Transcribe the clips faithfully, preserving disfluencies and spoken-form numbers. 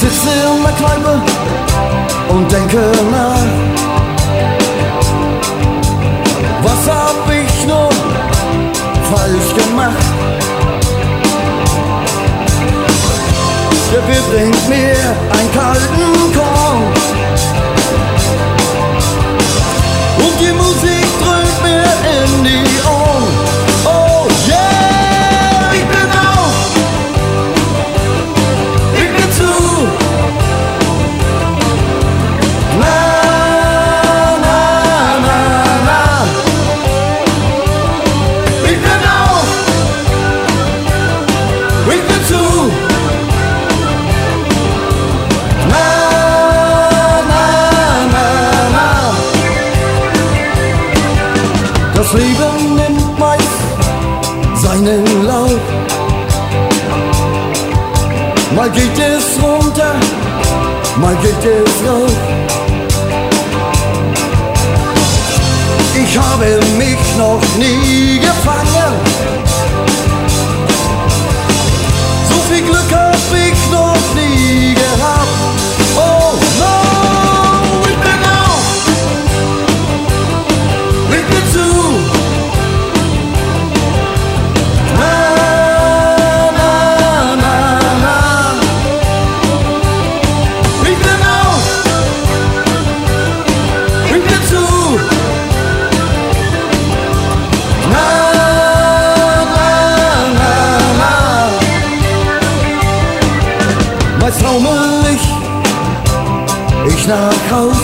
sitze in der Kneipe und denke nach. Was hab ich nur falsch gemacht? Der Bier bringt mir einen kalten Korn und die Musik dröhnt mir in die Ohren. Oh yeah, ich bin auf, ich bin zu. Na, na, na, na. Ich bin auf, ich bin zu. Na, na, na, na. Das Leben nimmt meist seinen Lauf. Mal geht es runter, mal geht es rauf. Ich habe mich noch nie gefangen. So viel Glück hab ich noch nie gehabt. Oh no, ich bin auf, ich bin zu. Na, na, na, na. Ich bin auf, ich bin zu. Na, na, na, na. Meist taumel ich, ich nach Haus.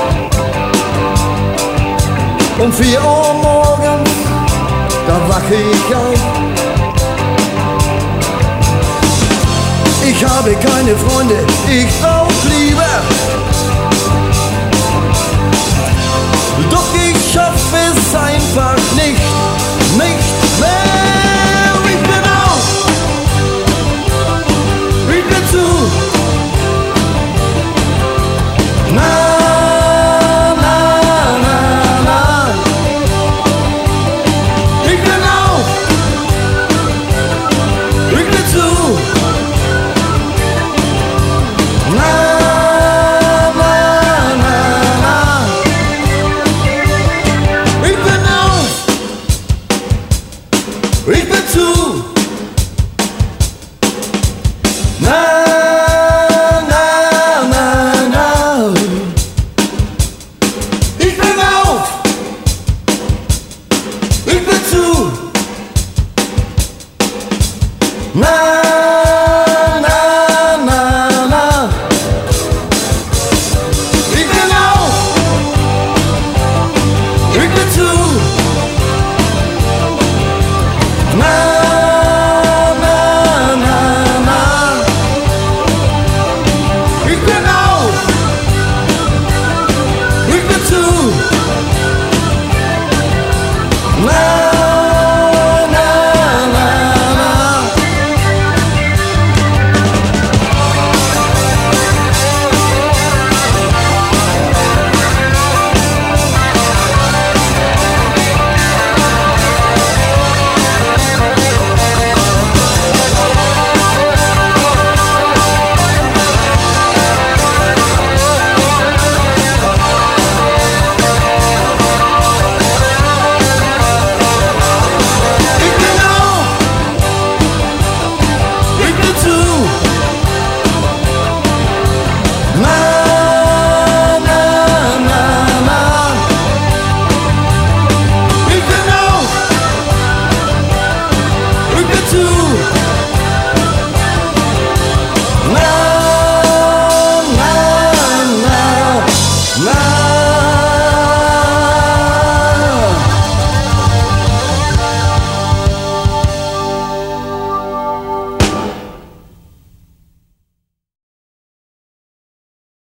Um vier Uhr morgens, da wache ich auf. Ich habe keine Freunde, ich brauch Liebe. Doch ich schaff es einfach nicht, nicht mehr. Ich bin auf, ich bin zu. Na, na, na, na. Ich bin auf, ich bin zu. Na, na, na, na. Ich bin auf, ich bin zu.